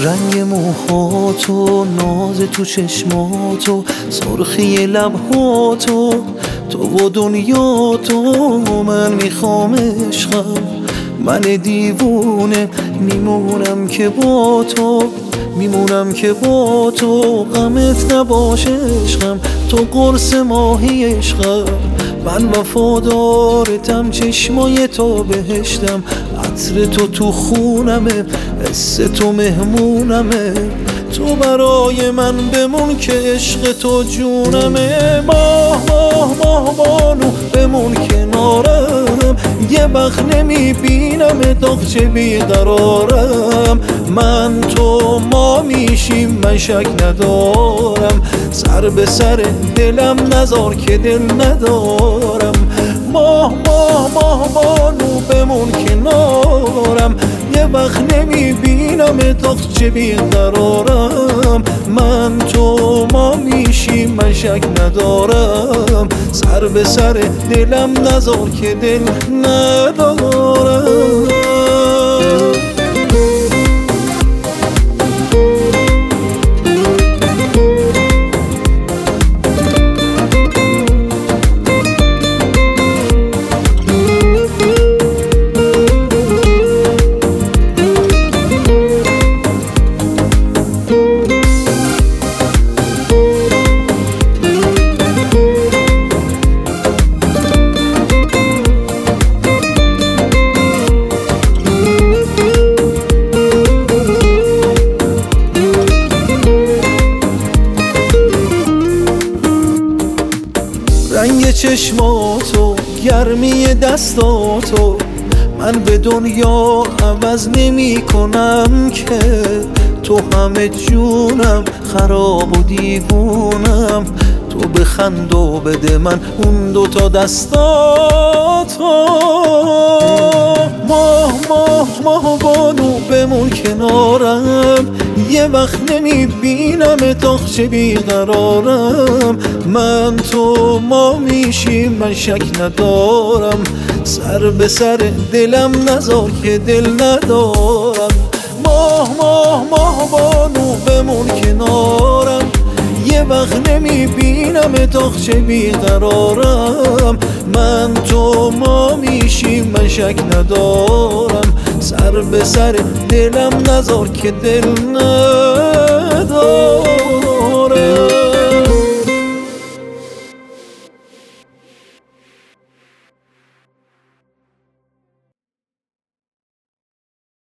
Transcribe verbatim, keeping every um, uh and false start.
رنگ موهاتو، ناز تو چشماتو، سرخی لبهاتو، تو و دنیا تو. من میخوام عشقم، من دیوونه میمونم که با تو، میمونم که با تو. غمت نباشه عشقم، تو قرص ماهی عشقم. من وفادارتم، چشمای تو بهشتم، عطر تو تو خونمه، حس تو مهمونمه. تو برای من بمون که عشق تو جونمه. ماه ماه ماه بانو بمون کنارم، یه وقت نمیبینم داغچه بیقرارم. من تو ما میشیم، من شک ندارم، سر به سر دلم نذار که دل ندارم. ماه ماه ماه بانو بمون کنارم، یه وقت نمیبینم داغچه بیقرارم. من تو ما میشیم، من شک ندارم، سر به سر دلم نذار که دل ندارم. رنگ چشماتو، گرمی دستاتو، من به دنیا عوض نمی کنم که. تو همه جونم، خراب و دیوونم. تو بخند و بده من اون دوتا دستاتو. ماه ماه ماه بانو بمون کنارم، یه وقت نمیبینم داغچه بیقرارم. من تو ما میشیم، من شک ندارم، سر به سر دلم نذار که دل ندارم. ماه ماه ماه بانو بمون کنارم، یه وقت نمیبینم داغچه بیقرارم. من تو ما میشیم، من شک ندارم، سر به سر دلم نذار که دل ندارم.